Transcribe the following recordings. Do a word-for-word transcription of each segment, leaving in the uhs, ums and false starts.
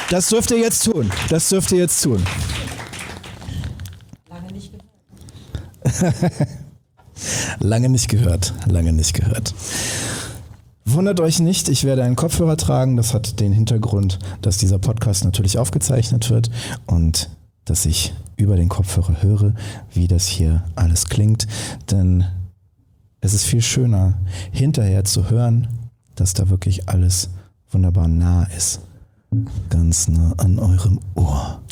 Das dürft ihr jetzt tun. Das dürft ihr jetzt tun. Lange nicht gehört. Lange nicht gehört. Lange nicht gehört. Wundert euch nicht, ich werde einen Kopfhörer tragen. Das hat den Hintergrund, dass dieser Podcast natürlich aufgezeichnet wird und dass ich über den Kopfhörer höre, wie das hier alles klingt. Denn es ist viel schöner, hinterher zu hören, dass da wirklich alles wunderbar nah ist. Ganz nah an eurem Ohr.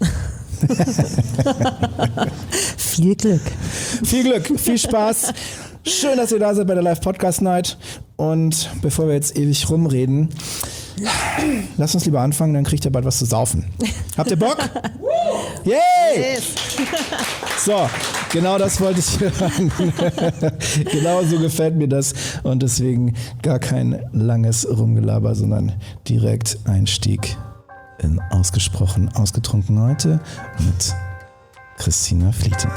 Viel Glück. Viel Glück, viel Spaß. Schön, dass ihr da seid bei der Live-Podcast-Night. Und bevor wir jetzt ewig rumreden, lasst uns lieber anfangen, dann kriegt ihr bald was zu saufen. Habt ihr Bock? Yay! Yes. So, genau das wollte ich hören. Genau so gefällt mir das. Und deswegen gar kein langes Rumgelaber, sondern direkt Einstieg in Ausgesprochen Ausgetrunken heute mit Christina Flieten.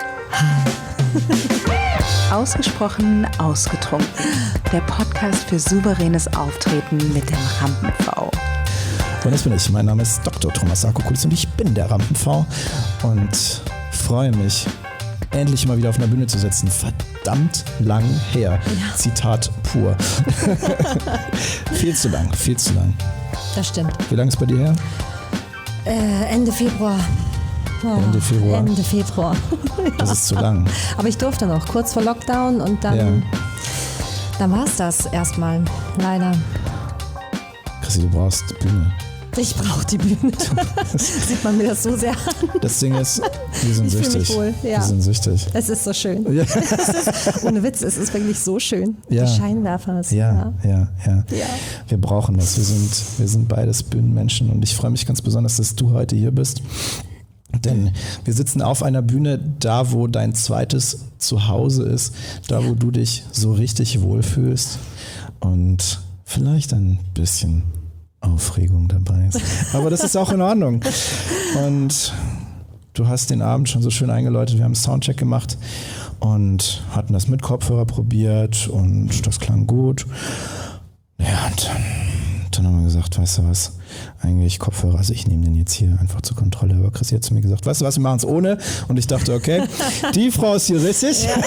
Ausgesprochen Ausgetrunken. Der Podcast für souveränes Auftreten mit dem Rampen-V. Und das bin ich. Mein Name ist Doktor Thomas Sarkokulis und ich bin der Rampen-V und freue mich, endlich mal wieder auf einer Bühne zu sitzen. Verdammt lang her. Ja. Zitat pur. Viel zu lang, viel zu lang. Das stimmt. Wie lange ist bei dir her? Äh, Ende Februar. Oh, Ende Februar. Ende Februar. Das ist zu lang. Aber ich durfte noch, kurz vor Lockdown und dann, ja. dann war es das erstmal, leider. Chrissy, du brauchst die Bühne. Ich brauche die Bühne. Sieht man mir das so sehr an. Das Ding ist, wir sind ich süchtig. Mich wohl. Ja. Wir sind süchtig. Es ist so schön. Ja. Es ist, ohne Witz, es ist wirklich so schön. Ja. Die Scheinwerfer. Ja, ja, ja, ja. Ja. Wir brauchen das. Wir sind, wir sind beides Bühnenmenschen und ich freue mich ganz besonders, dass du heute hier bist. Denn wir sitzen auf einer Bühne, da wo dein zweites Zuhause ist, da wo du dich so richtig wohlfühlst und vielleicht ein bisschen Aufregung dabei ist. Aber das ist auch in Ordnung. Und du hast den Abend schon so schön eingeläutet. Wir haben einen Soundcheck gemacht und hatten das mit Kopfhörer probiert und das klang gut. Ja, und dann haben wir gesagt, weißt du was, eigentlich Kopfhörer, also ich nehme den jetzt hier einfach zur Kontrolle. Aber Chris hat zu mir gesagt, weißt du was, wir machen es ohne. Und ich dachte, okay, die Frau ist hier richtig. Ja.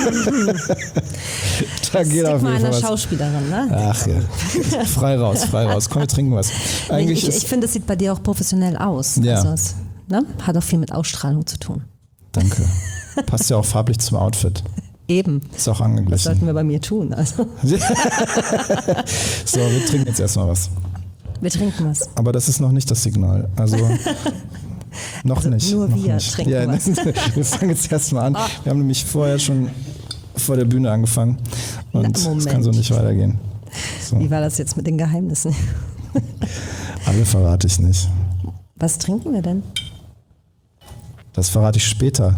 Da das geht auf jeden mal Fall einer was. Schauspielerin, ne? Ach ja, frei raus, frei raus. Komm, wir trinken was. Eigentlich ich ist, ich finde, es sieht bei dir auch professionell aus. Ja. Also es, ne? Hat auch viel mit Ausstrahlung zu tun. Danke. Passt ja auch farblich zum Outfit. Eben. Ist auch angeglichen. Das sollten wir bei mir tun. Also. So, wir trinken jetzt erstmal was. Wir trinken was. Aber das ist noch nicht das Signal. Also noch also nicht. Nur noch wir nicht. trinken ja, was. Wir fangen jetzt erstmal an. Wir haben nämlich vorher schon vor der Bühne angefangen. Und es kann so nicht weitergehen. So. Wie war das jetzt mit den Geheimnissen? Alle verrate ich nicht. Was trinken wir denn? Das verrate ich später.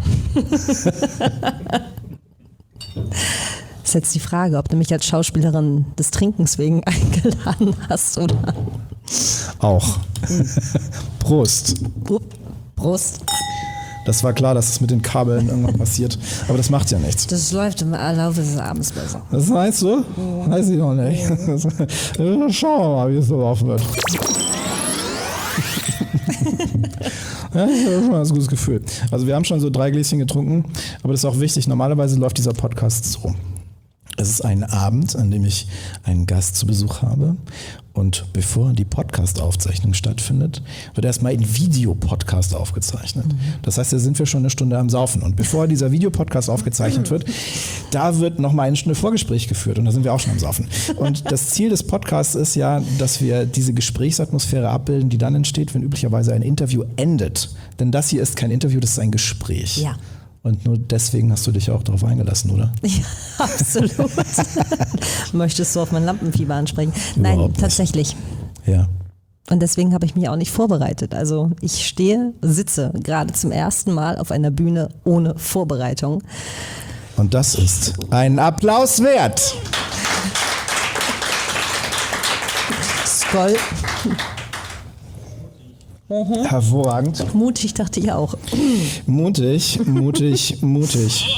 Das ist jetzt die Frage, ob du mich als Schauspielerin des Trinkens wegen eingeladen hast oder. Auch. Prost. Prost. Das war klar, dass es mit den Kabeln irgendwann passiert. Aber das macht ja nichts. Das läuft im Laufe des Abends besser. Das meinst du? Ja. Weiß ich noch nicht. Schauen wir mal, wie es so laufen wird. Ja, ich habe schon ein ganz gutes Gefühl. Also wir haben schon so drei Gläschen getrunken, aber das ist auch wichtig. Normalerweise läuft dieser Podcast so. Es ist ein Abend, an dem ich einen Gast zu Besuch habe. Und bevor die Podcast-Aufzeichnung stattfindet, wird erstmal ein Videopodcast aufgezeichnet. Das heißt, da sind wir schon eine Stunde am Saufen. Und bevor dieser Videopodcast aufgezeichnet wird, da wird nochmal eine Stunde Vorgespräch geführt. Und da sind wir auch schon am Saufen. Und das Ziel des Podcasts ist ja, dass wir diese Gesprächsatmosphäre abbilden, die dann entsteht, wenn üblicherweise ein Interview endet. Denn das hier ist kein Interview, das ist ein Gespräch. Ja. Und nur deswegen hast du dich auch darauf eingelassen, oder? Ja, absolut. Möchtest du auf mein Lampenfieber ansprechen? Nein, Überhaupt tatsächlich. Nicht. Ja. Und deswegen habe ich mich auch nicht vorbereitet. Also ich stehe, sitze gerade zum ersten Mal auf einer Bühne ohne Vorbereitung. Und das ist ein Applaus wert. Skoll. Mhm. Hervorragend. Mutig, dachte ich auch. Mutig, mutig, mutig.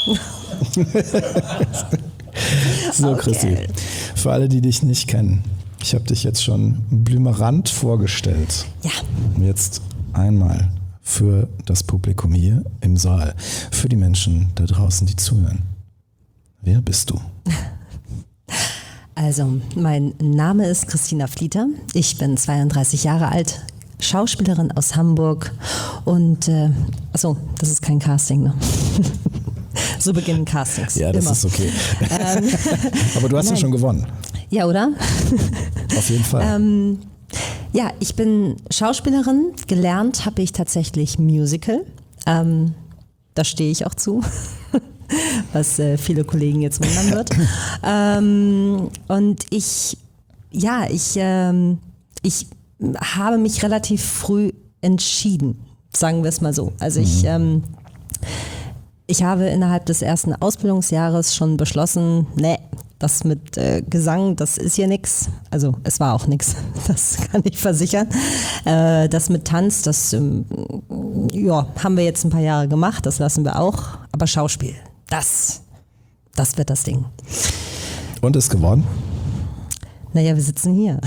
So, Okay. Christi, für alle, die dich nicht kennen, Ich habe dich jetzt schon blümerant vorgestellt. Ja. Jetzt einmal für das Publikum hier im Saal, für die Menschen da draußen, die zuhören. Wer bist du? Also, mein Name ist Christina Flieter. Ich bin zweiunddreißig Jahre alt, Schauspielerin aus Hamburg und, äh, achso, das ist kein Casting, ne? So beginnen Castings. Ja, das immer. ist okay. Ähm, Aber du hast Nein. ja schon gewonnen. Ja, oder? Auf jeden Fall. Ähm, ja, ich bin Schauspielerin. Gelernt habe ich tatsächlich Musical. Ähm, da stehe ich auch zu, was äh, viele Kollegen jetzt wundern wird. ähm, und ich, ja, ich, ähm, ich habe mich relativ früh entschieden, sagen wir es mal so. Also ich, ähm, ich habe innerhalb des ersten Ausbildungsjahres schon beschlossen, nee, das mit äh, Gesang, das ist hier nix. Also es war auch nix, das kann ich versichern. Äh, das mit Tanz, das ähm, ja, haben wir jetzt ein paar Jahre gemacht, das lassen wir auch. Aber Schauspiel, das, das wird das Ding. Und ist geworden? Naja, wir sitzen hier.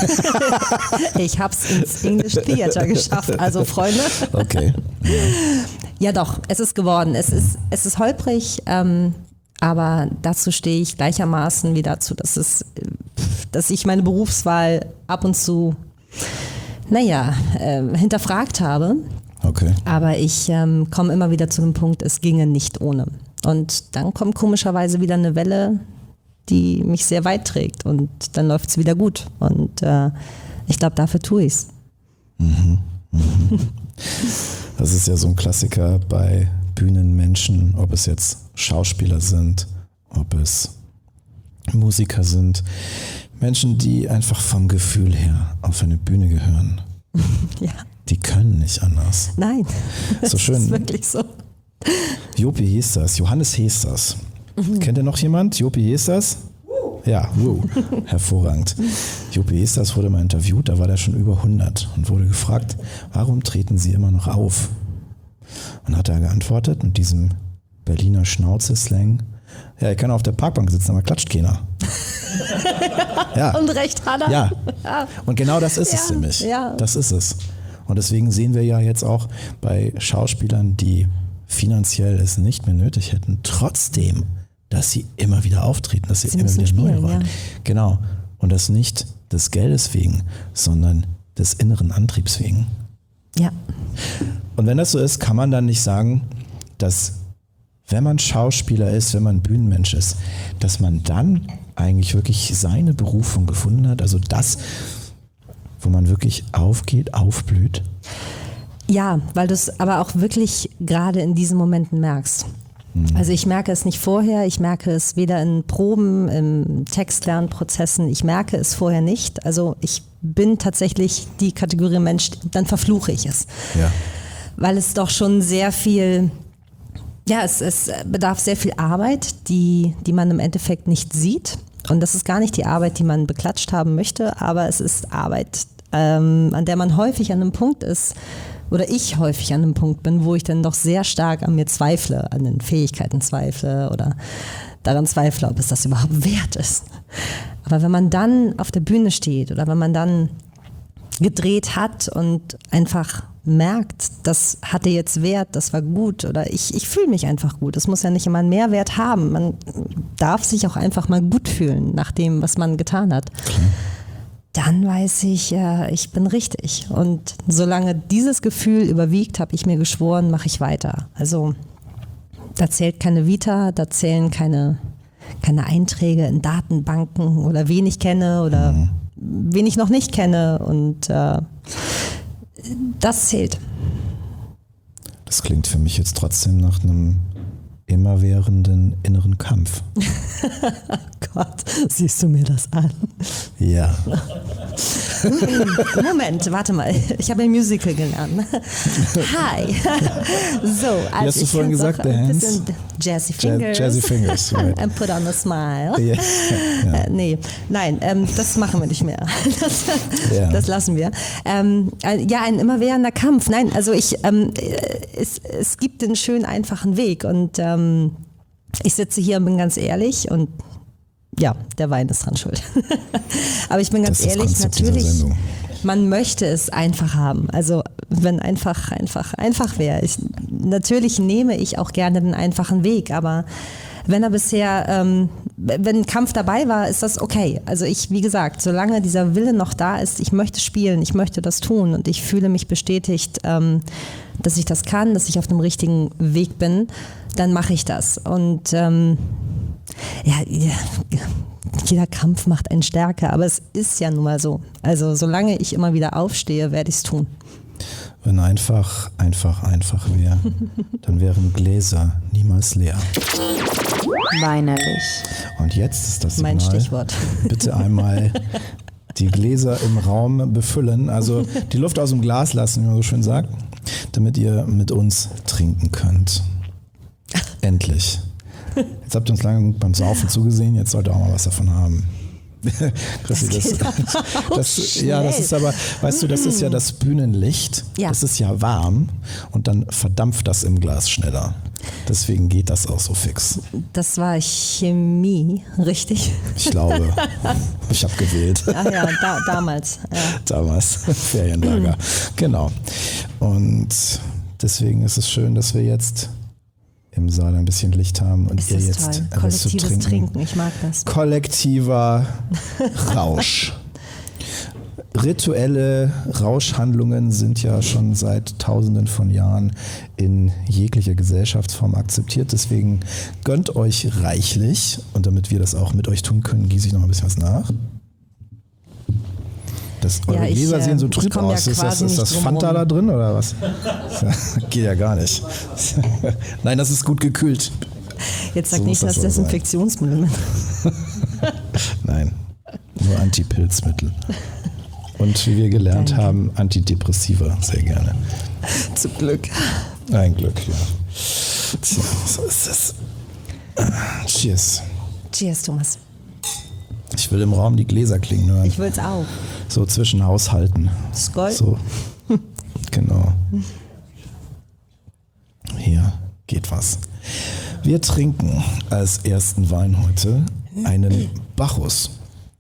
Ich hab's ins English Theater geschafft, also Freunde. Okay. Ja, ja doch, es ist geworden. Es ist, es ist holprig, ähm, aber dazu stehe ich gleichermaßen wie dazu, dass, es, dass ich meine Berufswahl ab und zu, naja, äh, hinterfragt habe. Okay. Aber ich ähm, komme immer wieder zu dem Punkt, es ginge nicht ohne. Und dann kommt komischerweise wieder eine Welle, die mich sehr weit trägt und dann läuft es wieder gut. Und äh, ich glaube, dafür tue ich es. Mhm. Mhm. Das ist ja so ein Klassiker bei Bühnenmenschen, ob es jetzt Schauspieler sind, ob es Musiker sind. Menschen, die einfach vom Gefühl her auf eine Bühne gehören. Ja. Die können nicht anders. Nein, so schön. Das ist wirklich so. Jopi hieß das, Johannes hieß das. Mhm. Kennt ihr noch jemand? Jopi hieß das? Ja, wow. Hervorragend. Jopi hieß das, wurde mal interviewt, da war der schon über hundert und wurde gefragt, warum treten Sie immer noch auf? Und hat er geantwortet mit diesem Berliner Schnauze-Slang, ja, ich kann auf der Parkbank sitzen, aber klatscht keiner. Ja. Und recht hat er. Ja, und genau das ist ja, es nämlich. Ja. Das ist es. Und deswegen sehen wir ja jetzt auch bei Schauspielern, die finanziell es nicht mehr nötig hätten, trotzdem, dass sie immer wieder auftreten, dass sie, sie immer wieder spielen, neu rollen. Ja. Genau. Und das nicht des Geldes wegen, sondern des inneren Antriebs wegen. Ja. Und wenn das so ist, kann man dann nicht sagen, dass wenn man Schauspieler ist, wenn man Bühnenmensch ist, dass man dann eigentlich wirklich seine Berufung gefunden hat, also das, wo man wirklich aufgeht, aufblüht? Ja, weil du es aber auch wirklich gerade in diesen Momenten merkst. Mhm. Also ich merke es nicht vorher, ich merke es weder in Proben, im Textlernprozessen, ich merke es vorher nicht. Also ich bin tatsächlich die Kategorie Mensch, dann verfluche ich es. Ja. Weil es doch schon sehr viel, ja, es, es bedarf sehr viel Arbeit, die, die man im Endeffekt nicht sieht. Und das ist gar nicht die Arbeit, die man beklatscht haben möchte, aber es ist Arbeit, ähm, an der man häufig an einem Punkt ist, oder ich häufig an einem Punkt bin, wo ich dann doch sehr stark an mir zweifle, an den Fähigkeiten zweifle oder daran zweifle, ob es das überhaupt wert ist. Aber wenn man dann auf der Bühne steht oder wenn man dann gedreht hat und einfach merkt, das hatte jetzt Wert, das war gut oder ich, ich fühle mich einfach gut. Es muss ja nicht immer einen Mehrwert haben. Man darf sich auch einfach mal gut fühlen nach dem, was man getan hat. Okay. Dann weiß ich, ja, ich bin richtig. Und solange dieses Gefühl überwiegt, habe ich mir geschworen, mache ich weiter. Also da zählt keine Vita, da zählen keine, keine Einträge in Datenbanken oder wen ich kenne oder mhm. wen ich noch nicht kenne. Und äh, das zählt. Das klingt für mich jetzt trotzdem nach einem immerwährenden inneren Kampf. Gott, siehst du mir das an? Ja. Moment, warte mal. Ich habe ein Musical gelernt. Hi. So, also Wie hast du vorhin gesagt, der Hands? Jazzy Fingers. Jazzy Fingers, right. And put on a smile. Yeah. Ja. Äh, nee, nein, ähm, das machen wir nicht mehr. Das, ja. das lassen wir. Ähm, ja, ein immerwährender Kampf. Nein, also ich, ähm, es, es gibt den schönen, einfachen Weg und ähm, ich sitze hier und bin ganz ehrlich und ja, der Wein ist dran schuld. Aber ich bin ganz Das ist das ehrlich, Konzept dieser natürlich, Sendung. man möchte es einfach haben. Also wenn einfach, einfach, einfach wäre. Ich, natürlich nehme ich auch gerne den einfachen Weg, aber wenn er bisher, ähm, wenn ein Kampf dabei war, ist das okay. Also ich, wie gesagt, solange dieser Wille noch da ist, ich möchte spielen, ich möchte das tun und ich fühle mich bestätigt, ähm, dass ich das kann, dass ich auf dem richtigen Weg bin, dann mache ich das. Und ähm, ja, ja, jeder Kampf macht einen stärker, aber es ist ja nun mal so. Also solange ich immer wieder aufstehe, werde ich es tun. Wenn einfach, einfach, einfach wäre, dann wären Gläser niemals leer. Weinerlich. Und jetzt ist das Signal. Mein Stichwort. Bitte einmal die Gläser im Raum befüllen, also die Luft aus dem Glas lassen, wie man so schön sagt, damit ihr mit uns trinken könnt. Endlich. Jetzt habt ihr uns lange genug beim Saufen zugesehen, jetzt sollt ihr auch mal was davon haben. Chrissy, das, das, das, ja, das ist aber, weißt du, das ist ja das Bühnenlicht, ja. Das ist ja warm und dann verdampft das im Glas schneller. Deswegen geht das auch so fix. Das war Chemie, richtig? Ich glaube, ich habe gewählt. Ach ja, da, damals. Ja. Damals, Ferienlager. Genau. Und deswegen ist es schön, dass wir jetzt im Saal ein bisschen Licht haben und Ist ihr das jetzt toll. etwas Kollektives zu trinken. Trinken, ich mag das. Kollektiver Rausch. Rituelle Rauschhandlungen sind ja schon seit Tausenden von Jahren in jeglicher Gesellschaftsform akzeptiert. Deswegen gönnt euch reichlich und damit wir das auch mit euch tun können, gieße ich noch ein bisschen was nach. Das, eure Ja, ich, Gläser äh, sehen so ich trüb komm ja aus. Ist das, quasi ist das nicht Fanta drum da drin oder was? Geht ja gar nicht. Nein, das ist gut gekühlt. Jetzt sag So nicht, muss das dass so sein. Desinfektionsmittel mit. Nein, nur Antipilzmittel. Und wie wir gelernt Danke. haben, Antidepressiva sehr gerne. Zum Glück. Ein Glück, ja. Tja, so ist es. Cheers. Cheers, Thomas. Ich will im Raum die Gläser klingen hören. Ich will's auch. So zwischen Haushalten. Skol. So. Genau. Hier geht was. Wir trinken als ersten Wein heute einen Bacchus.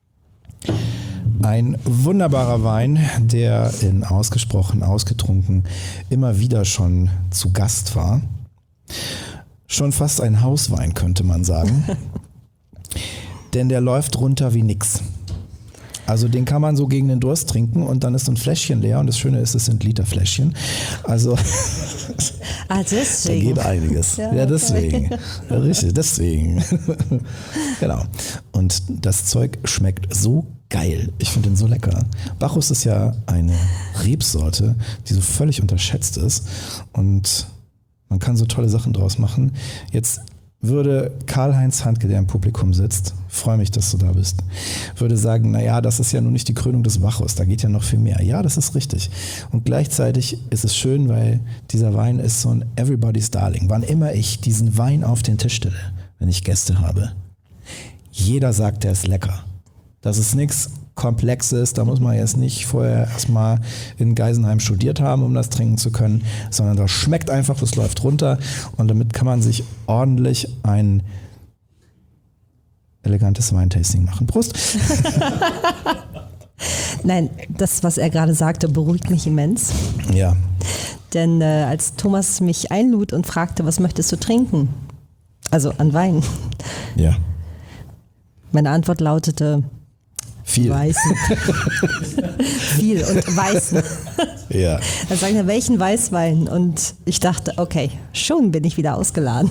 Ein wunderbarer Wein, der in Ausgesprochen Ausgetrunken immer wieder schon zu Gast war. Schon fast ein Hauswein, könnte man sagen. Denn der läuft runter wie nix. Also den kann man so gegen den Durst trinken und dann ist so ein Fläschchen leer und das Schöne ist, es sind Literfläschchen. Also Ah, da deswegen. geht einiges. Ja, Ja, okay. deswegen. Ja, richtig, deswegen. Genau. Und das Zeug schmeckt so geil. Ich finde den so lecker. Bacchus ist ja eine Rebsorte, die so völlig unterschätzt ist und man kann so tolle Sachen draus machen. Jetzt würde Karl-Heinz Handke, der im Publikum sitzt, freue mich, dass du da bist, würde sagen, naja, das ist ja nun nicht die Krönung des Bacchus, da geht ja noch viel mehr. Ja, das ist richtig. Und gleichzeitig ist es schön, weil dieser Wein ist so ein Everybody's Darling. Wann immer ich diesen Wein auf den Tisch stelle, wenn ich Gäste habe, jeder sagt, der ist lecker. Das ist nichts Komplexes, da muss man jetzt nicht vorher erstmal in Geisenheim studiert haben, um das trinken zu können, sondern das schmeckt einfach, das läuft runter und damit kann man sich ordentlich ein elegantes Weintasting machen. Prost! Nein, das, was er gerade sagte, beruhigt mich immens. Ja, Denn äh, als Thomas mich einlud und fragte, was möchtest du trinken? Also an Wein. ja, Meine Antwort lautete viel. Weißen. Viel und Weißen. Ja, Dann sagt er, welchen Weißwein? Und ich dachte, okay, schon bin ich wieder ausgeladen.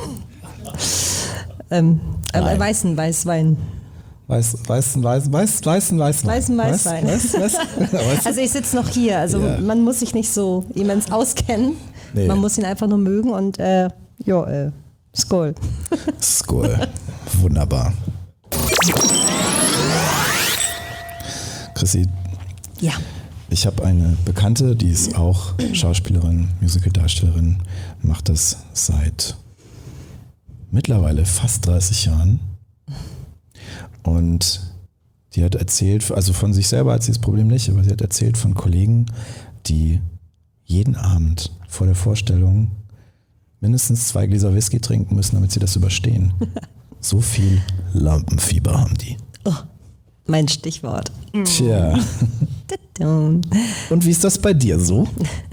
ähm, äh, Nein. weißen Weißwein. weiß, weißen, weiß, weiß, weißen, weißen, Weißen Weißwein. Weiß, weiß, weiß. Also ich sitze noch hier, also Ja. man muss sich nicht so immens auskennen. Nee. Man muss ihn einfach nur mögen und äh, ja, äh, Skol. Skol. Wunderbar. Chrissy, Ja. ich habe eine Bekannte, die ist auch Schauspielerin, Musicaldarstellerin, macht das seit mittlerweile fast dreißig Jahren. Und die hat erzählt, also von sich selber hat sie das Problem nicht, aber sie hat erzählt von Kollegen, die jeden Abend vor der Vorstellung mindestens zwei Gläser Whisky trinken müssen, damit sie das überstehen. So viel Lampenfieber haben die. Oh, mein Stichwort. Tja. Und wie ist das bei dir so?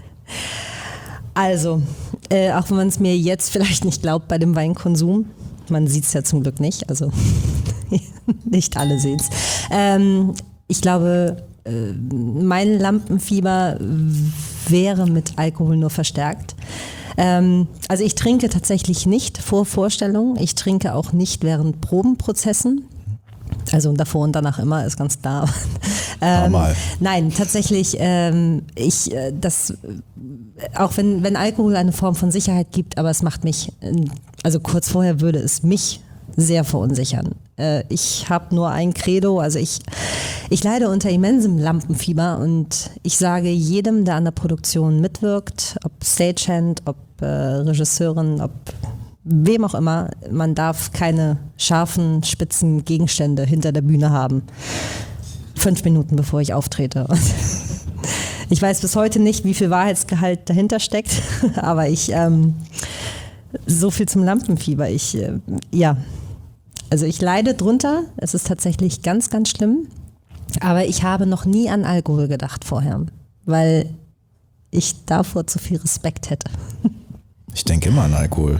Also, äh, auch wenn man es mir jetzt vielleicht nicht glaubt bei dem Weinkonsum, man sieht es ja zum Glück nicht, also nicht alle sehen es. Ähm, ich glaube, äh, mein Lampenfieber wäre mit Alkohol nur verstärkt. Ähm, also ich trinke tatsächlich nicht vor Vorstellungen, ich trinke auch nicht während Probenprozessen. Also davor und danach immer, ist ganz klar. ähm, nein, tatsächlich, ähm, ich, äh, das, auch wenn, wenn Alkohol eine Form von Sicherheit gibt, aber es macht mich, also kurz vorher würde es mich sehr verunsichern. Äh, ich habe nur ein Credo, also ich, ich leide unter immensem Lampenfieber und ich sage jedem, der an der Produktion mitwirkt, ob Stagehand, ob äh, Regisseurin, ob wem auch immer, man darf keine scharfen, spitzen Gegenstände hinter der Bühne haben. Fünf Minuten bevor ich auftrete. Ich weiß bis heute nicht, wie viel Wahrheitsgehalt dahinter steckt, aber ich, ähm, so viel zum Lampenfieber. Ich, äh, ja, also ich leide drunter. Es ist tatsächlich ganz, ganz schlimm. Aber ich habe noch nie an Alkohol gedacht vorher, weil ich davor zu viel Respekt hätte. Ich denke immer an Alkohol.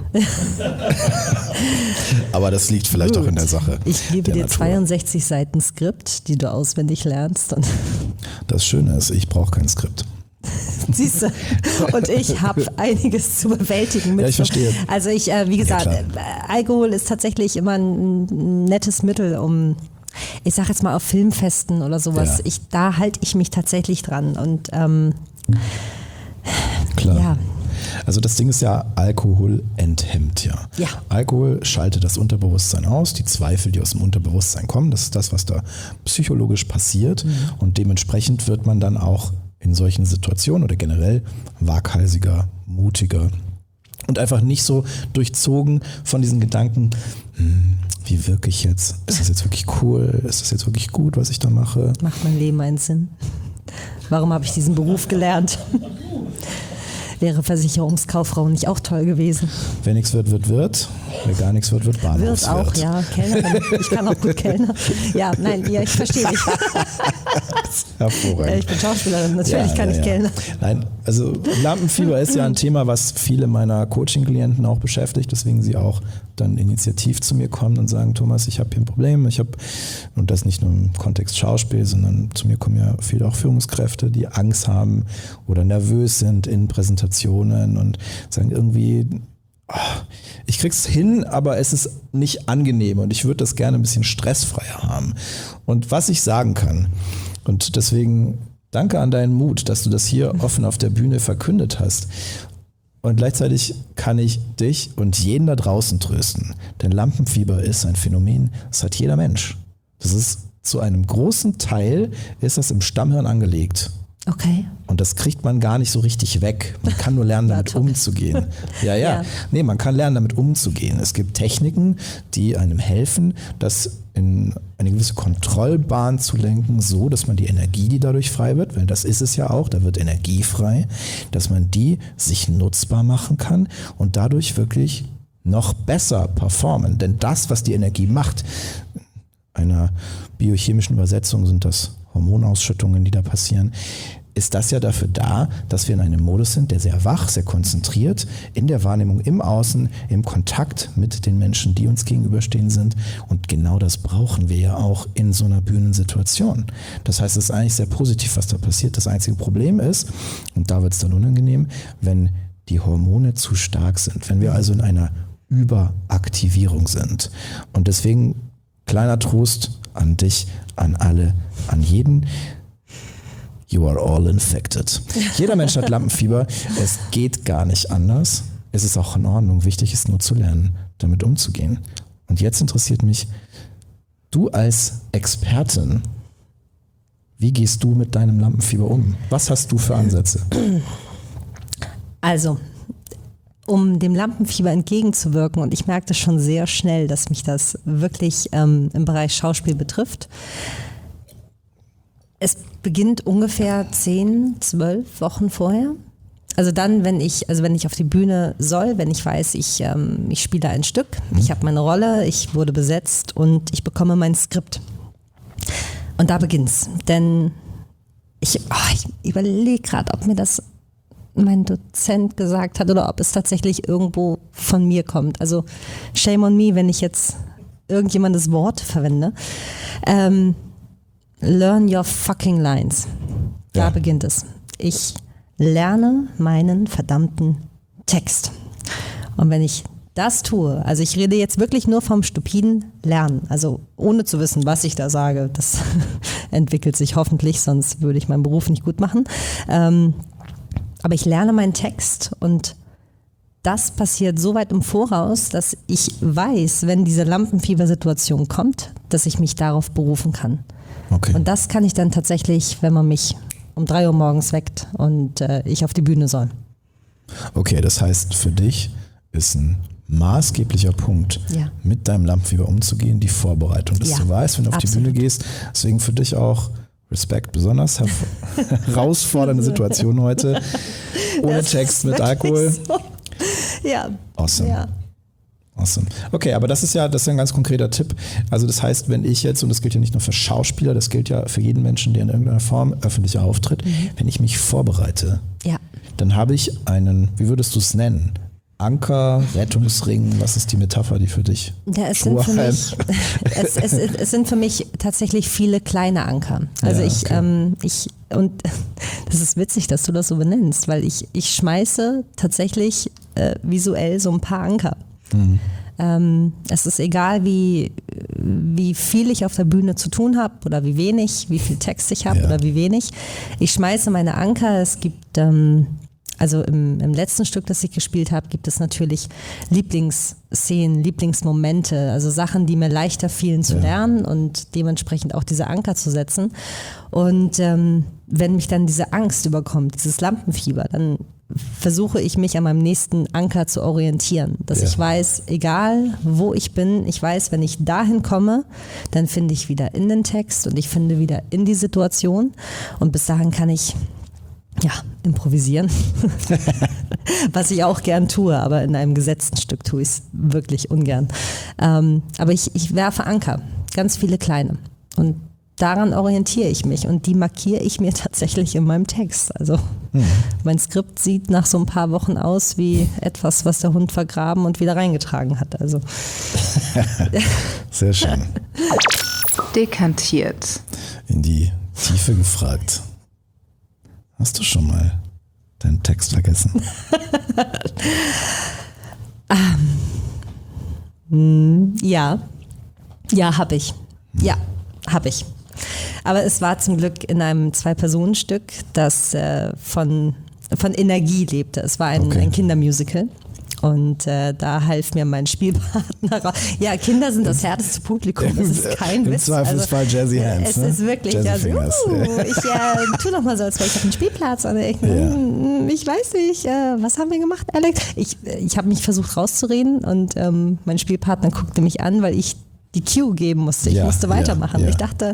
Aber das liegt vielleicht Gut. auch in der Sache. Ich gebe dir Natur. zweiundsechzig Seiten Skript, die du auswendig lernst. Und das Schöne ist, ich brauche kein Skript. Siehst du? Und ich habe einiges zu bewältigen. Mit ja, ich verstehe. Also ich, äh, wie gesagt, ja, Alkohol ist tatsächlich immer ein nettes Mittel, um, ich sag jetzt mal auf Filmfesten oder sowas, Ja. ich, da halte ich mich tatsächlich dran. Und ähm, Klar. ja. Also das Ding ist ja, Alkohol enthemmt ja. Ja. Alkohol schaltet das Unterbewusstsein aus, die Zweifel, die aus dem Unterbewusstsein kommen, das ist das, was da psychologisch passiert mhm. und dementsprechend wird man dann auch in solchen Situationen oder generell waghalsiger, mutiger und einfach nicht so durchzogen von diesen Gedanken, hm, wie wirke ich jetzt? Ist das jetzt wirklich cool? Ist das jetzt wirklich gut, was ich da mache? Macht mein Leben einen Sinn? Warum habe ich diesen Beruf gelernt? Wäre Versicherungskauffrau nicht auch toll gewesen? Wer nichts wird, wird, wird. Wer gar nichts wird, wird Bahnhofswirt. Wird auch, ja. Kellnerin. Ich kann auch gut Kellner. Ja, nein, ja, ich verstehe dich. Hervorragend. Ich bin Schauspielerin, natürlich ja, kann ja, ich ja. Kellner. Nein, also Lampenfieber ist ja ein Thema, was viele meiner Coaching-Klienten auch beschäftigt, deswegen sie auch dann initiativ zu mir kommen und sagen, Thomas, ich habe hier ein Problem, ich habe, und das nicht nur im Kontext Schauspiel, sondern zu mir kommen ja viele auch Führungskräfte, die Angst haben oder nervös sind in Präsentationen und sagen irgendwie, oh, ich krieg's hin, aber es ist nicht angenehm und ich würde das gerne ein bisschen stressfreier haben. Und was ich sagen kann, und deswegen danke an deinen Mut, dass du das hier offen auf der Bühne verkündet hast. Und gleichzeitig kann ich dich und jeden da draußen trösten. Denn Lampenfieber ist ein Phänomen, das hat jeder Mensch. Das ist zu einem großen Teil, ist das im Stammhirn angelegt. Okay. Und das kriegt man gar nicht so richtig weg. Man kann nur lernen, damit umzugehen. Ja, ja, ja. Nee, man kann lernen, damit umzugehen. Es gibt Techniken, die einem helfen, das in eine gewisse Kontrollbahn zu lenken, so dass man die Energie, die dadurch frei wird, weil das ist es ja auch, da wird Energie frei, dass man die sich nutzbar machen kann und dadurch wirklich noch besser performen. Denn das, was die Energie macht, einer biochemischen Übersetzung sind das Hormonausschüttungen, die da passieren, ist das ja dafür da, dass wir in einem Modus sind, der sehr wach, sehr konzentriert, in der Wahrnehmung im Außen, im Kontakt mit den Menschen, die uns gegenüberstehen sind. Und genau das brauchen wir ja auch in so einer Bühnensituation. Das heißt, es ist eigentlich sehr positiv, was da passiert. Das einzige Problem ist, und da wird es dann unangenehm, wenn die Hormone zu stark sind, wenn wir also in einer Überaktivierung sind. Und deswegen kleiner Trost an dich, an alle, an jeden. You are all infected. Jeder Mensch hat Lampenfieber. Es geht gar nicht anders. Es ist auch in Ordnung. Wichtig ist nur zu lernen, damit umzugehen. Und jetzt interessiert mich, du als Expertin, wie gehst du mit deinem Lampenfieber um? Was hast du für Ansätze? Also, um dem Lampenfieber entgegenzuwirken, und ich merkte schon sehr schnell, dass mich das wirklich ähm, im Bereich Schauspiel betrifft. Es beginnt ungefähr zehn, zwölf Wochen vorher. Also dann, wenn ich, also wenn ich auf die Bühne soll, wenn ich weiß, ich, ähm, ich spiele ein Stück, mhm. ich habe meine Rolle, ich wurde besetzt und ich bekomme mein Skript. Und da beginnt's. Denn ich, oh, ich überlege gerade, ob mir das mein Dozent gesagt hat oder ob es tatsächlich irgendwo von mir kommt. Also shame on me, wenn ich jetzt irgendjemandes Wort verwende. Ähm, learn your fucking lines. Da ja. beginnt es. Ich lerne meinen verdammten Text. Und wenn ich das tue, also ich rede jetzt wirklich nur vom stupiden Lernen, also ohne zu wissen, was ich da sage, das entwickelt sich hoffentlich, sonst würde ich meinen Beruf nicht gut machen. Ähm, aber ich lerne meinen Text und das passiert so weit im Voraus, dass ich weiß, wenn diese Lampenfiebersituation kommt, dass ich mich darauf berufen kann. Okay. Und das kann ich dann tatsächlich, wenn man mich um drei Uhr morgens weckt und äh, ich auf die Bühne soll. Okay, das heißt für dich ist ein maßgeblicher Punkt, ja. mit deinem Lampenfieber umzugehen, die Vorbereitung, dass ja, du weißt, wenn du auf absolut. die Bühne gehst. Deswegen für dich auch Respekt, besonders herausfordernde Situation heute, ohne das Text, mit Alkohol. So. Ja. Awesome. Ja. Awesome. Okay, aber das ist ja, das ist ja ein ganz konkreter Tipp. Also das heißt, wenn ich jetzt, und das gilt ja nicht nur für Schauspieler, das gilt ja für jeden Menschen, der in irgendeiner Form öffentlich auftritt, mhm. wenn ich mich vorbereite, ja. dann habe ich einen, wie würdest du es nennen? Anker, Rettungsring, was ist die Metapher, die für dich? Ja, es, sind für mich, es, es, es sind für mich tatsächlich viele kleine Anker. Also ja, okay. ich, ähm, ich, und das ist witzig, dass du das so benennst, weil ich, ich schmeiße tatsächlich äh, visuell so ein paar Anker. Mhm. Ähm, es ist egal, wie, wie viel ich auf der Bühne zu tun habe oder wie wenig, wie viel Text ich habe ja. oder wie wenig. Ich schmeiße meine Anker. Es gibt ähm, Also im, im letzten Stück, das ich gespielt habe, gibt es natürlich Lieblingsszenen, Lieblingsmomente, also Sachen, die mir leichter fielen zu ja. lernen und dementsprechend auch diese Anker zu setzen. Und ähm, wenn mich dann diese Angst überkommt, dieses Lampenfieber, dann versuche ich mich an meinem nächsten Anker zu orientieren. Dass ja. ich weiß, egal wo ich bin, ich weiß, wenn ich dahin komme, dann finde ich wieder in den Text und ich finde wieder in die Situation. Und bis dahin kann ich ja, improvisieren, was ich auch gern tue, aber in einem gesetzten Stück tue ich es wirklich ungern. Ähm, aber ich, ich werfe Anker, ganz viele kleine und daran orientiere ich mich und die markiere ich mir tatsächlich in meinem Text. Also mhm. mein Skript sieht nach so ein paar Wochen aus wie etwas, was der Hund vergraben und wieder reingetragen hat. Also sehr schön. Dekantiert. In die Tiefe gefragt. Hast du schon mal deinen Text vergessen? um, ja, ja, habe ich. Ja, habe ich. Aber es war zum Glück in einem Zwei-Personen-Stück, das äh, von, von Energie lebte. Es war ein, okay. ein Kindermusical. Und äh, da half mir mein Spielpartner raus. Ja, Kinder sind das härteste Publikum, das ist kein Im Witz. Im Zweifelsfall also, Jazzy Hands. Es ne? ist wirklich, Jazzy also, Fingers. uh, ich äh, tu noch mal so, als wäre ich auf einem Spielplatz. Und ich, ja. ich weiß nicht, äh, was haben wir gemacht, Alex? Ich, ich habe mich versucht rauszureden und ähm, mein Spielpartner guckte mich an, weil ich die Cue geben musste. Ich ja, musste weitermachen. Ja, ja. Ich dachte,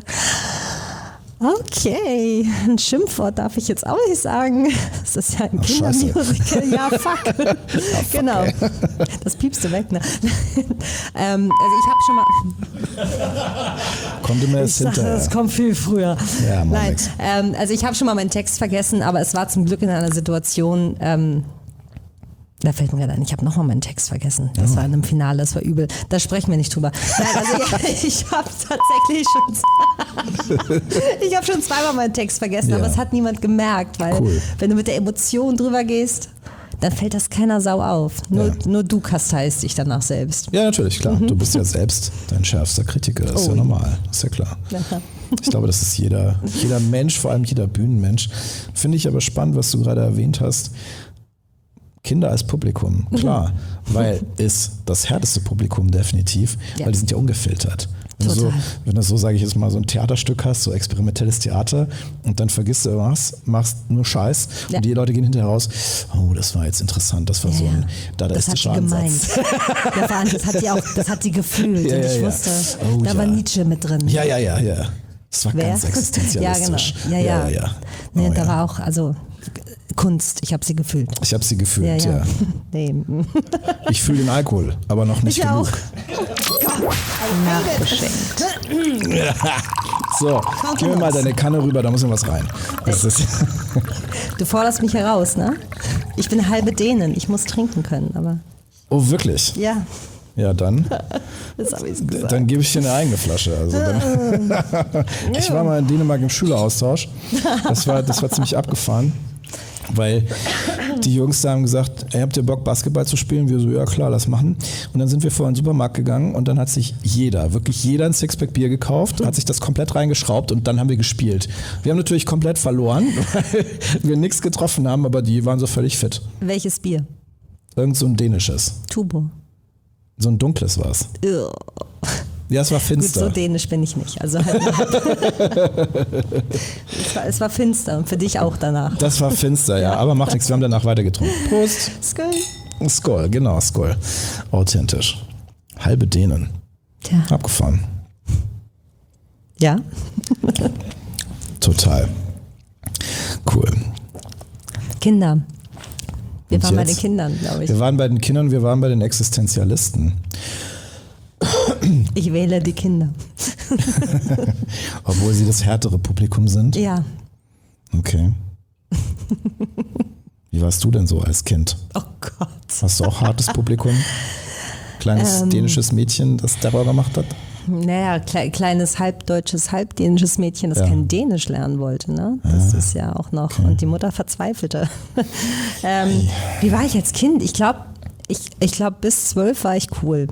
okay, ein Schimpfwort darf ich jetzt auch nicht sagen. Das ist ja ein Ach, Kindermusical. Ja, fuck. Ja, fuck. Genau. Ey. Das piepst du weg, ne? ähm, also ich habe schon mal... Kommt immer erst hinterher. Das kommt viel früher. Ja, Nein, ähm, also ich habe schon mal meinen Text vergessen, aber es war zum Glück in einer Situation... Ähm, Da fällt mir gerade ein, ich habe nochmal meinen Text vergessen. Das oh. war in einem Finale, das war übel. Da sprechen wir nicht drüber. Nein, also ich, ich habe tatsächlich schon, ich habe schon zweimal meinen Text vergessen, ja. aber es hat niemand gemerkt, weil cool. wenn du mit der Emotion drüber gehst, dann fällt das keiner Sau auf. Nur, ja. nur du kasteist dich danach selbst. Ja, natürlich, klar. Mhm. Du bist ja selbst dein schärfster Kritiker. Das ist oh. ja normal, das ist ja klar. Ja. Ich glaube, das ist jeder, jeder Mensch, vor allem jeder Bühnenmensch. Finde ich aber spannend, was du gerade erwähnt hast. Kinder als Publikum, klar, weil ist das härteste Publikum definitiv, ja. weil die sind ja ungefiltert. Wenn du, so, wenn du so, sage ich jetzt mal, so ein Theaterstück hast, so experimentelles Theater und dann vergisst du was, machst nur Scheiß ja. und die Leute gehen hinterher raus, oh, das war jetzt interessant, das war ja, so ein dadaistischer Ansatz. Ja, vor allem, das hat die auch, das hat die gefühlt ja, und ich ja, wusste, oh, da ja. war Nietzsche mit drin. Ja, ja, ja, ja. Das war Wer? ganz existenzialistisch. Ja, genau. Ja, ja. ja, ja. Nee, oh, da ja. war auch, also Kunst, ich habe sie gefühlt. Ich habe sie gefühlt, ja. ja. ja. Nee. Ich fühle den Alkohol, aber noch nicht Ich genug. auch. Nachgeschenkt. So, gib mir mal deine Kanne rüber, da muss noch was rein. Das ist Du forderst mich heraus, ne? Ich bin halbe Dänen, ich muss trinken können, aber oh, wirklich? ja, Ja, dann, das habe ich gesagt. dann gebe ich dir eine eigene Flasche. Also dann ich war mal in Dänemark im Schüleraustausch. Das war, das war ziemlich abgefahren. Weil die Jungs da haben gesagt, ey, habt ihr Bock Basketball zu spielen? Wir so, ja klar, lass machen. Und dann sind wir vor den Supermarkt gegangen und dann hat sich jeder, wirklich jeder ein Sixpack Bier gekauft, hat sich das komplett reingeschraubt und dann haben wir gespielt. Wir haben natürlich komplett verloren, weil wir nichts getroffen haben, aber die waren so völlig fit. Welches Bier? Irgend so ein dänisches. Tubo. So ein dunkles war es. Ugh. Ja, es war Gut, finster. so dänisch bin ich nicht. Also halt, es, war, es war finster und für dich auch danach. Das war finster, ja, aber macht nichts, wir haben danach weiter getrunken. Prost. Skull. Skoll, genau, Skoll. Authentisch. Halbe Dänen. Tja. Abgefahren. Ja. Total. Cool. Kinder. Wir Und waren bei jetzt? den Kindern, glaube ich. Wir waren bei den Kindern, wir waren bei den Existenzialisten. Ich wähle die Kinder. Obwohl sie das härtere Publikum sind. Ja. Okay. Wie warst du denn so als Kind? Oh Gott. Hast du auch hartes Publikum? Kleines Ähm. dänisches Mädchen, das Terror gemacht hat? Naja, kle kleines halbdeutsches, halbdänisches Mädchen, das Ja. kein Dänisch lernen wollte. Ne? Das Ah, ist ja auch noch. Und die Mutter verzweifelte. ähm, wie war ich als Kind? Ich glaube, ich, ich glaub, bis zwölf war ich cool.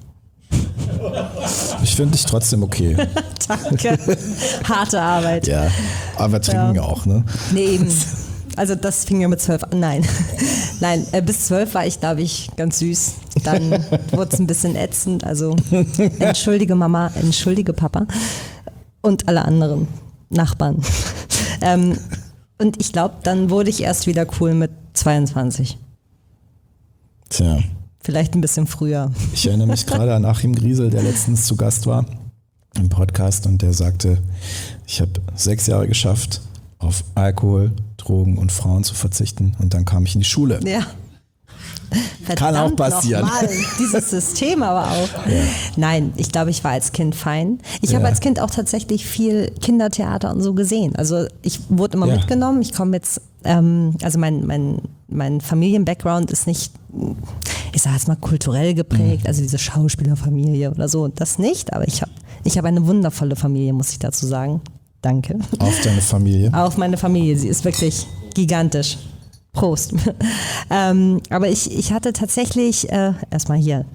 Ich finde dich trotzdem okay. Danke. Harte Arbeit. Ja, aber trinken Ja. auch, ne? Nee, eben. Also das fing ja mit zwölf an. Nein, nein. Äh, bis zwölf war ich, glaube ich, ganz süß. Dann wurde es ein bisschen ätzend. Also entschuldige Mama, entschuldige Papa und alle anderen Nachbarn. Ähm, und ich glaube, dann wurde ich erst wieder cool mit zweiundzwanzig. Tja. Vielleicht ein bisschen früher. Ich erinnere mich gerade an Achim Griesel, der letztens zu Gast war im Podcast und der sagte, ich habe sechs Jahre geschafft, auf Alkohol, Drogen und Frauen zu verzichten und dann kam ich in die Schule. Ja. Kann auch passieren. Nochmal, dieses System aber auch. Ja. Nein, ich glaube, ich war als Kind fein. Ich Ja. habe als Kind auch tatsächlich viel Kindertheater und so gesehen. Also ich wurde immer Ja. mitgenommen. Ich komme jetzt, ähm, also mein, mein, mein Familien-Background ist nicht, ich sage jetzt mal, kulturell geprägt, Mhm. also diese Schauspielerfamilie oder so, das nicht. Aber ich habe ich hab eine wundervolle Familie, muss ich dazu sagen. Danke. Auf deine Familie. Auf meine Familie, sie ist wirklich gigantisch. Prost. ähm, aber ich, ich hatte tatsächlich, äh, erstmal hier,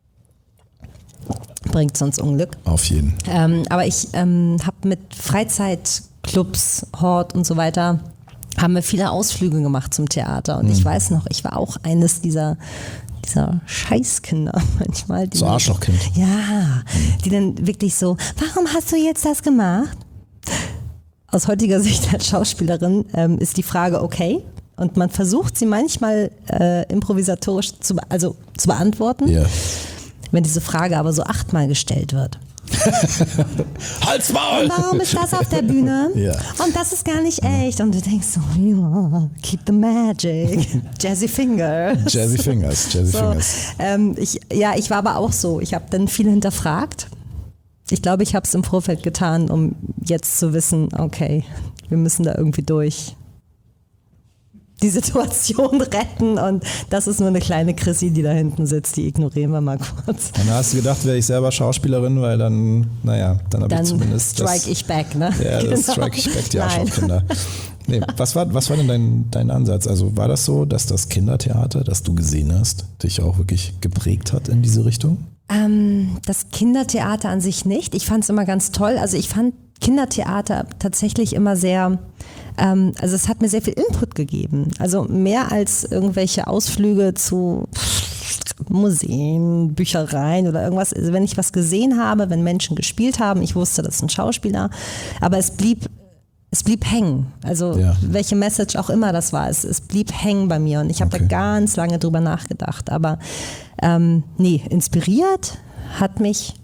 bringt sonst Unglück. Auf jeden. Ähm, aber ich ähm, habe mit Freizeitclubs, Hort und so weiter, haben wir viele Ausflüge gemacht zum Theater. Und Mhm. ich weiß noch, ich war auch eines dieser, dieser Scheißkinder manchmal. Die So dann- Arschlochkind. Ja, die dann wirklich so, warum hast du jetzt das gemacht? Aus heutiger Sicht als Schauspielerin ähm, ist die Frage okay. Und man versucht sie manchmal äh, improvisatorisch zu, be- also zu beantworten, Ja. wenn diese Frage aber so achtmal gestellt wird. Halt's Maul! Warum ist das auf der Bühne? Ja. Und das ist gar nicht echt. Und du denkst so, ja, keep the magic. Jazzy Fingers. Jazzy Fingers, Jazzy So, Fingers. ähm, ich, ja, ich war aber auch so. Ich habe dann viel hinterfragt. Ich glaube, ich habe es im Vorfeld getan, um jetzt zu wissen, okay, wir müssen da irgendwie durch die Situation retten und das ist nur eine kleine Chrissy, die da hinten sitzt, die ignorieren wir mal kurz. Und da hast du gedacht, wäre ich selber Schauspielerin, weil dann, naja, dann habe ich Dann zumindest das, strike ich back, ne? ja, das Genau. strike ich back, die Nein. Arschlochkinder. Nee, was war, was war denn dein, dein Ansatz? Also war das so, dass das Kindertheater, das du gesehen hast, dich auch wirklich geprägt hat in diese Richtung? Ähm, das Kindertheater an sich nicht. Ich fand es immer ganz toll. Also ich fand Kindertheater tatsächlich immer sehr, ähm, also es hat mir sehr viel Input gegeben. Also mehr als irgendwelche Ausflüge zu Museen, Büchereien oder irgendwas. Also wenn ich was gesehen habe, wenn Menschen gespielt haben, ich wusste, das ist ein Schauspieler, aber es blieb Es blieb hängen, also Ja. welche Message auch immer das war, es, es blieb hängen bei mir und ich habe Okay. da ganz lange drüber nachgedacht, aber ähm, nee, inspiriert hat mich,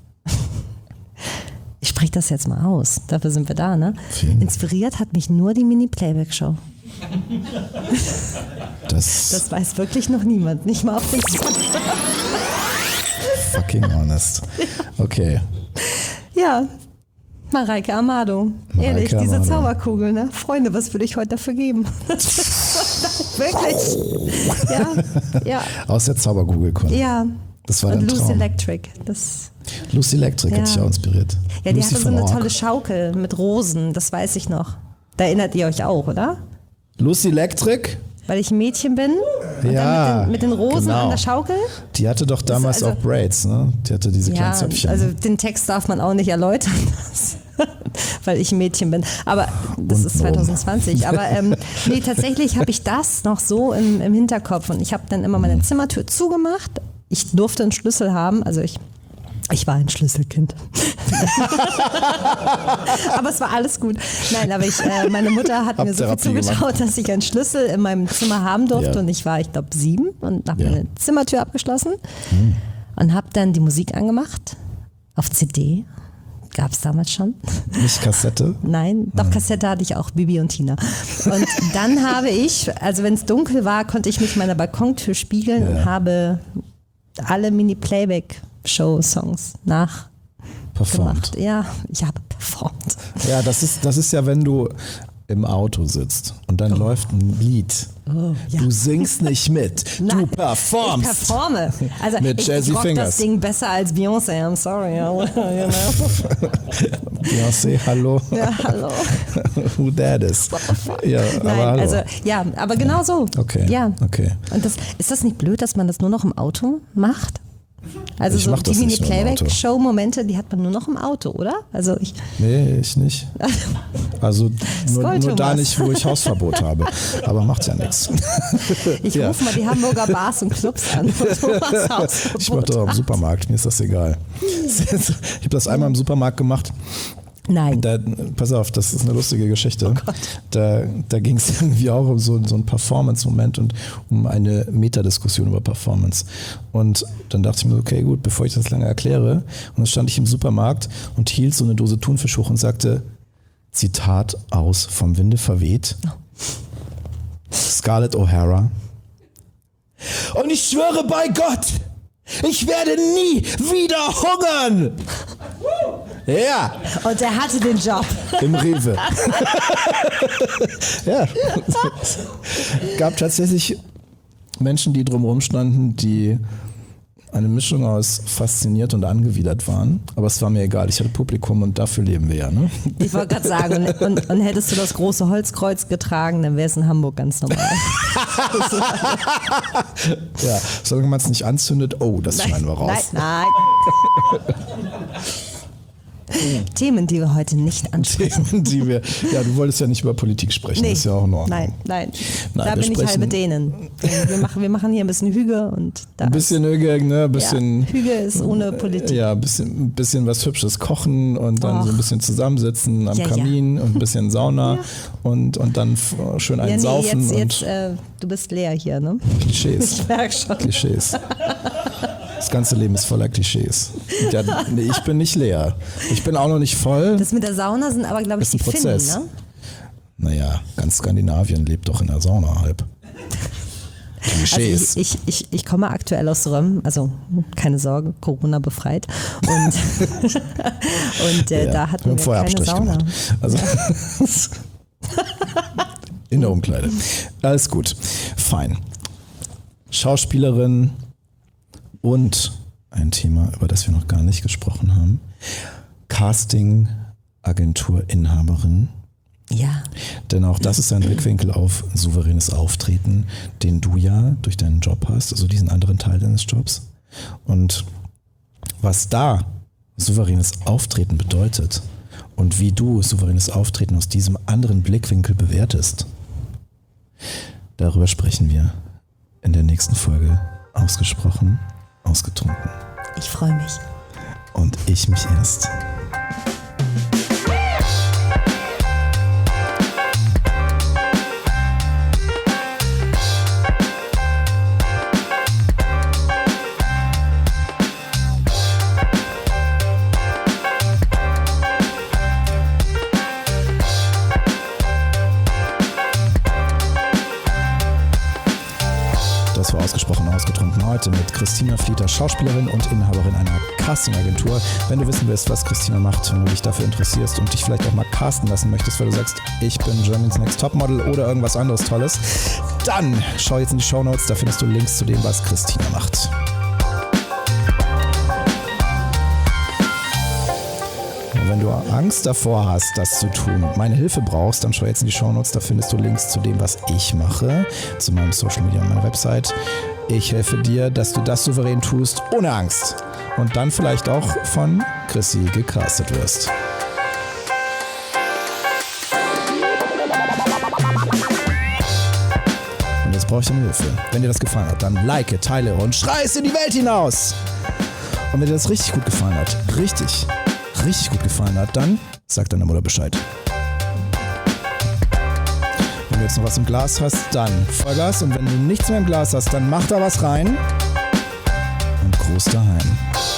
ich spreche das jetzt mal aus, dafür sind wir da, ne? Vielen. Inspiriert hat mich nur die Mini-Playback-Show. Das, Das weiß wirklich noch niemand, nicht mal auf Facebook. fucking honest. Okay. Ja, Mareike Amado. Mareike Ehrlich, diese Amado. Zauberkugel, ne? Freunde, was würde ich heute dafür geben? Wirklich. Ja, ja, Aus der Zauberkugel kommen. ja. Das war Und dein Lucy Traum. Electric. Das, Lucy Electric hat Ja. dich auch inspiriert. ja, die Lucy hatte so von eine Ork. tolle Schaukel mit Rosen, das weiß ich noch. Da erinnert ihr euch auch, oder? Lucy Electric? Weil ich ein Mädchen bin und Ja, dann mit den, mit den Rosen genau. an der Schaukel. Die hatte doch damals also- auch Braids, ne? Die hatte diese kleinen Ja, Zöpfchen. also den Text darf man auch nicht erläutern, weil ich ein Mädchen bin. Aber das Und ist zwanzig zwanzig. Aber ähm, nee, tatsächlich habe ich das noch so im, im Hinterkopf und ich habe dann immer meine Zimmertür zugemacht. Ich durfte einen Schlüssel haben, also ich Ich war ein Schlüsselkind. Aber es war alles gut. Nein, aber ich, äh, meine Mutter hat Hab mir so viel Therapie zugetraut, dass ich einen Schlüssel in meinem Zimmer haben durfte. Ja. Und ich war, ich glaube, sieben und habe Ja. meine Zimmertür abgeschlossen und habe dann die Musik angemacht auf C D. Gab es damals schon. Nicht Kassette. Nein, doch Kassette hatte ich auch, Bibi und Tina. Und dann habe ich, also wenn es dunkel war, konnte ich mich meiner Balkontür spiegeln Ja. und habe alle Mini-Playback-Show-Songs nachgemacht. Performt. Ja, ich habe performt. Ja, das ist, das ist ja, wenn du im Auto sitzt und dann läuft ein Lied. Oh, ja. Du singst nicht mit, du Nein, performst. Ich performe. Also Mit ich, Jazzy ich rock Fingers. das Ding besser als Beyoncé, I'm sorry. You know? Beyoncé, hallo. Ja, hallo. Who that is. Ja, aber Nein, hallo. also ja, aber genau so. Okay, Ja. okay. Und das, ist das nicht blöd, dass man das nur noch im Auto macht? Also Ich so mach die das nicht nur im Auto. Mini-Playback-Show-Momente, die hat man nur noch im Auto, oder? Also ich, Nee, ich nicht. Also nur, wollte nur da was. nicht, wo ich Hausverbot habe. Aber macht ja nichts. ich Ja. rufe mal die Hamburger Bars und Clubs an. wo Thomas Hausverbot Ich mache das auch im hat. Supermarkt, mir ist das egal. Ich habe das einmal im Supermarkt gemacht. Nein. Da, pass auf, das ist eine lustige Geschichte. Oh da da ging es irgendwie auch um so, so einen Performance-Moment und um eine Metadiskussion über Performance. Und dann dachte ich mir, okay, gut, bevor ich das lange erkläre, und dann stand ich im Supermarkt und hielt so eine Dose Thunfisch hoch und sagte, Zitat aus Vom Winde verweht, Scarlett O'Hara. Und ich schwöre bei Gott, ich werde nie wieder hungern. Ja, Und er hatte den Job. im Rewe. Ja. Gab tatsächlich Menschen, die drumherum standen, die eine Mischung aus fasziniert und angewidert waren. Aber es war mir egal, ich hatte Publikum und dafür leben wir ja. Ne? Ich wollte gerade sagen, und, und, und hättest du das große Holzkreuz getragen, dann wäre es in Hamburg ganz normal. Ja, solange man es nicht anzündet, oh, das schneiden wir raus. Nein, nein. Themen, die wir heute nicht ansprechen. Themen, die wir, ja, du wolltest ja nicht über Politik sprechen, das ist ja auch in Ordnung. Nein, nein. Nein, da wir bin ich sprechen- halbe Dänen. Wir machen, wir machen hier ein bisschen Hüge und da Ein bisschen Hüge, ne, ein ist, bisschen... ja, Hüge ist ohne Politik. Ja, ein bisschen, ein bisschen was Hübsches kochen und dann Och. so ein bisschen zusammensitzen am Ja, ja. Kamin und ein bisschen Sauna Ja. und, und dann f- schön Ja, einen nee, saufen jetzt, und jetzt äh, du bist leer hier, ne? Klischees. Ich merke schon. Klischees. Das ganze Leben ist voller Klischees. Ja, nee, ich bin nicht leer. Ich bin auch noch nicht voll. Das mit der Sauna sind aber, glaube ich, Ist die ein Prozess. Finnen, ne? Naja, ganz Skandinavien lebt doch in der Sauna halb. Also Klischees. ich, ich, ich, ich komme aktuell aus Röm, also keine Sorge, Corona befreit. Und, und äh, Ja, da wir hatten haben wir vorher keine Abstrich Sauna. gemacht. Also, in der Umkleide. Alles gut. Fein. Schauspielerin und ein Thema, über das wir noch gar nicht gesprochen haben. Casting-Agentur-Inhaberin. Ja, Denn auch das ist ein Blickwinkel auf souveränes Auftreten, den du ja durch deinen Job hast, also diesen anderen Teil deines Jobs. Und was da souveränes Auftreten bedeutet und wie du souveränes Auftreten aus diesem anderen Blickwinkel bewertest, darüber sprechen wir in der nächsten Folge ausgesprochen, ausgetrunken. ich freue mich. Und ich mich erst. Das war ausgesprochen ausgetrunken heute mit Christina Flieter, Schauspielerin und Inhaberin einer Castingagentur. Wenn du wissen willst, was Christina macht, wenn du dich dafür interessierst und dich vielleicht auch mal casten lassen möchtest, weil du sagst, ich bin Germany's Next Topmodel oder irgendwas anderes Tolles, dann schau jetzt in die Shownotes, da findest du Links zu dem, was Christina macht. Wenn du Angst davor hast, das zu tun, meine Hilfe brauchst, dann schau jetzt in die Shownotes, da findest du Links zu dem, was ich mache, zu meinem Social Media und meiner Website. Ich helfe dir, dass du das souverän tust, ohne Angst. Und dann vielleicht auch von Chrissy gecastet wirst. Und jetzt brauche ich deine Hilfe. Wenn dir das gefallen hat, dann like, teile und schrei es in die Welt hinaus. Und wenn dir das richtig gut gefallen hat, richtig, richtig gut gefallen hat, dann sag deiner Mutter Bescheid. Wenn du jetzt noch was im Glas hast, dann Vollgas. Und wenn du nichts mehr im Glas hast, dann mach da was rein und Gruß daheim.